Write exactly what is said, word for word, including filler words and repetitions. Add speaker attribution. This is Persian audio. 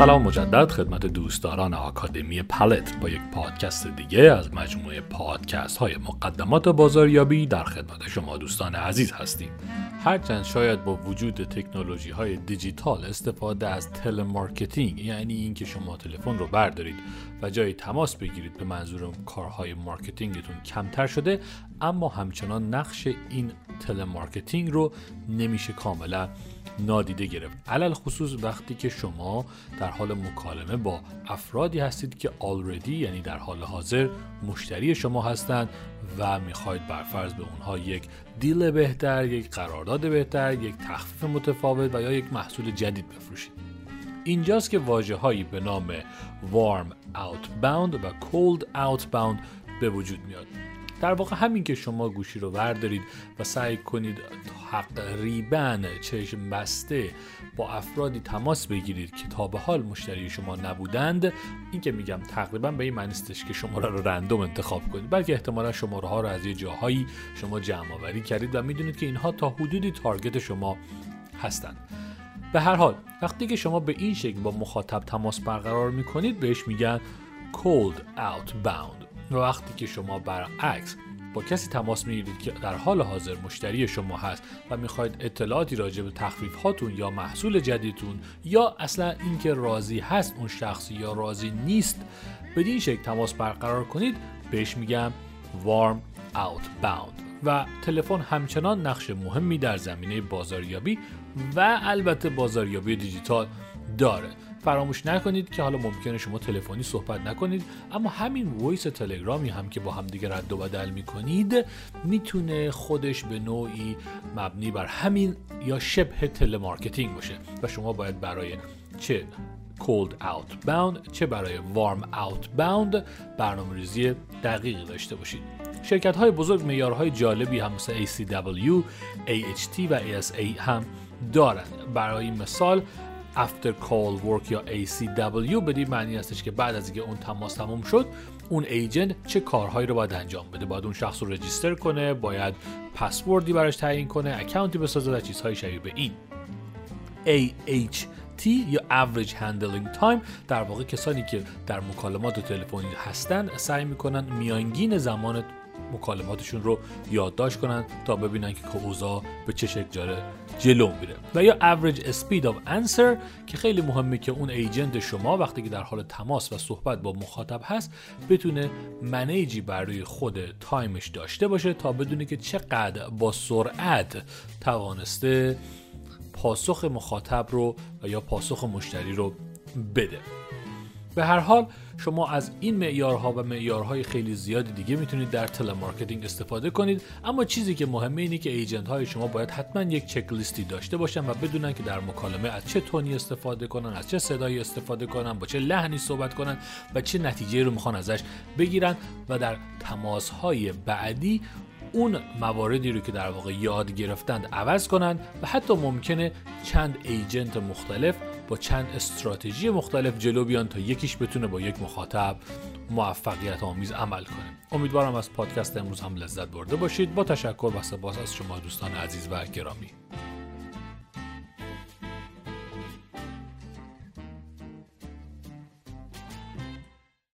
Speaker 1: سلام مجدد خدمت دوستداران آکادمی پلت با یک پادکست دیگه از مجموعه پادکست های مقدمات بازاریابی در خدمت شما دوستان عزیز هستیم. هرچند شاید با وجود تکنولوژی های دیجیتال استفاده از تلمارکتینگ، یعنی این که شما تلفن رو بردارید و جای تماس بگیرید به منظور کارهای مارکتینگتون کمتر شده، اما همچنان نقش این تلمارکتینگ رو نمیشه کاملا نادیده گرفت. علل خصوص وقتی که شما در حال مکالمه با افرادی هستید که already یعنی در حال حاضر مشتری شما هستند و میخواید برفرض به اونها یک دیل بهتر، یک قرارداد بهتر، یک تخفیف متفاوت و یا یک محصول جدید بفروشید. اینجاست که واژه‌هایی به نام warm outbound و cold outbound به وجود میاد. در واقع همین که شما گوشی رو بردارید و سعی کنید تقریباً چشم بسته با افرادی تماس بگیرید که تا به حال مشتری شما نبودند، این که میگم تقریباً به این معنی نیستش که شماره رو رندوم انتخاب کنید، بلکه احتمالاً شماره ها رو از یه جاهایی شما جمع آوری کردید و میدونید که اینها تا حدودی تارگت شما هستند. به هر حال وقتی که شما به این شکل با مخاطب تماس برقرار میکنید بهش میگن cold outbound. و وقتی که شما برعکس با کسی تماس میگیرید که در حال حاضر مشتری شما هست و میخواید اطلاعاتی راجع به تخفیف هاتون یا محصول جدیدتون یا اصلا اینکه راضی هست اون شخص یا راضی نیست بدین شکل تماس برقرار کنید، بهش میگم warm outbound. و تلفن همچنان نقش مهمی در زمینه بازاریابی و البته بازاریابی دیجیتال داره. فراموش نکنید که حالا ممکنه شما تلفنی صحبت نکنید، اما همین وایس تلگرامی هم که با هم دیگه رد و بدل میکنید میتونه خودش به نوعی مبنی بر همین یا شبه تلمارکتینگ باشه و شما باید برای چه cold outbound چه برای warm outbound برنامه‌ریزی دقیقی داشته باشید. شرکت های بزرگ معیارهای جالبی هم مثل ای سی دبلیو، ای اچ تی و ای اس ای هم دارن. برای مثال After Call Work یا ای سی دبلیو بدین معنی هستش که بعد از اینکه اون تماس تموم شد اون ایجنت چه کارهایی رو باید انجام بده. باید اون شخص رو رجیستر کنه، باید پسوردی براش تعیین کنه، اکانتی بسازه و چیزهای شبیه به این. ای اچ تی یا Average Handling Time در واقع کسانی که در مکالمات تلفنی هستن سعی میکنن میانگین زمان مکالماتشون رو یادداشت کنن تا ببینن که اوضاع به چه شکل جاره جلو میره. و یا average speed of answer که خیلی مهمه که اون ایجنت شما وقتی که در حال تماس و صحبت با مخاطب هست بتونه منیجی برای خود تایمش داشته باشه تا بدونه که چقدر با سرعت توانسته پاسخ مخاطب رو و یا پاسخ مشتری رو بده. به هر حال شما از این معیارها و معیارهای خیلی زیادی دیگه میتونید در تلمارکتینگ استفاده کنید، اما چیزی که مهمه اینه که ایجنت های شما باید حتما یک چک لیستی داشته باشن و بدونن که در مکالمه از چه تونی استفاده کنن، از چه صدایی استفاده کنن، با چه لحنی صحبت کنن و چه نتیجه رو میخوان ازش بگیرن و در تماس های بعدی اون مواردی رو که در واقع یاد گرفتند عوض کنن و حتی ممکنه چند ایجنت مختلف با چند استراتژی مختلف جلو بیان تا یکیش بتونه با یک مخاطب موفقیت آمیز عمل کنه. امیدوارم از پادکست امروز هم لذت برده باشید. با تشکر و سپاس از شما دوستان عزیز و گرامی.